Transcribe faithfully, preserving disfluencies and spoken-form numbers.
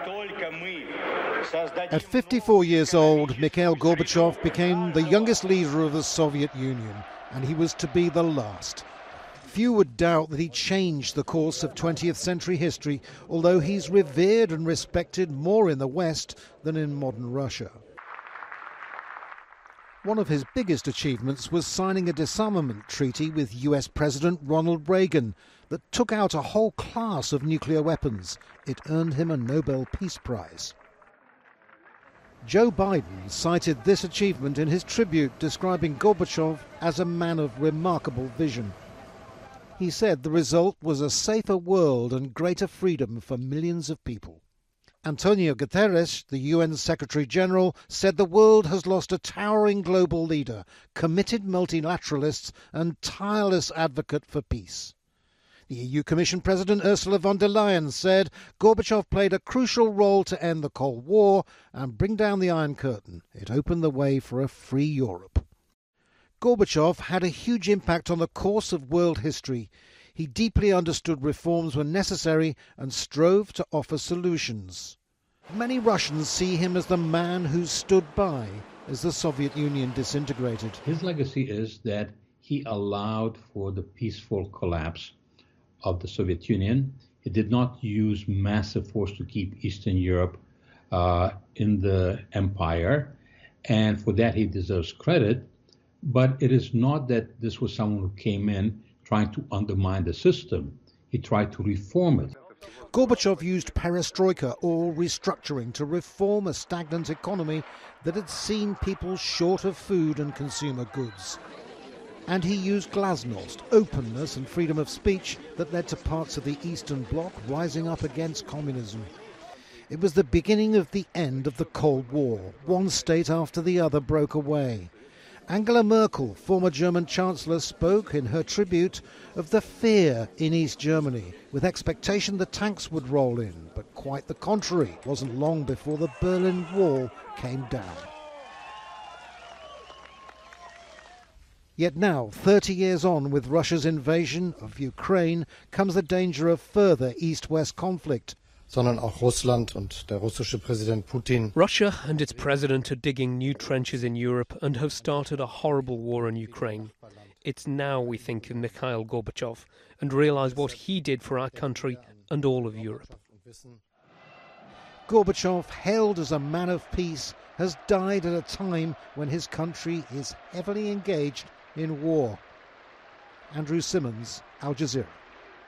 At fifty-four years old, Mikhail Gorbachev became the youngest leader of the Soviet Union, and he was to be the last. Few would doubt that he changed the course of twentieth century history, although he's revered and respected more in the West than in modern Russia. One of his biggest achievements was signing a disarmament treaty with U S President Ronald Reagan that took out a whole class of nuclear weapons. It earned him a Nobel Peace Prize. Joe Biden cited this achievement in his tribute, describing Gorbachev as a man of remarkable vision. He said the result was a safer world and greater freedom for millions of people. Antonio Guterres, the U N Secretary-General, said the world has lost a towering global leader, committed multilateralist and tireless advocate for peace. The E U Commission President Ursula von der Leyen said Gorbachev played a crucial role to end the Cold War and bring down the Iron Curtain. It opened the way for a free Europe. Gorbachev had a huge impact on the course of world history. He deeply understood reforms were necessary and strove to offer solutions. Many Russians see him as the man who stood by as the Soviet Union disintegrated. His legacy is that he allowed for the peaceful collapse of the Soviet Union. He did not use massive force to keep Eastern Europe uh, in the empire, and for that he deserves credit. But it is not that this was someone who came in trying to undermine the system. He tried to reform it. Gorbachev used perestroika, or restructuring, to reform a stagnant economy that had seen people short of food and consumer goods. And he used glasnost, openness and freedom of speech that led to parts of the Eastern Bloc rising up against communism. It was the beginning of the end of the Cold War. One state after the other broke away. Angela Merkel, former German Chancellor, spoke in her tribute of the fear in East Germany, with expectation the tanks would roll in, but quite the contrary. It wasn't long before the Berlin Wall came down. Yet now, thirty years on with Russia's invasion of Ukraine, comes the danger of further East-West conflict. Sondern auch Russland und der russische Präsident Putin. Russia and its president are digging new trenches in Europe and have started a horrible war in Ukraine. It's now we think of Mikhail Gorbachev and realise what he did for our country and all of Europe. Gorbachev, hailed as a man of peace, has died at a time when his country is heavily engaged in war. Andrew Simmons, Al Jazeera.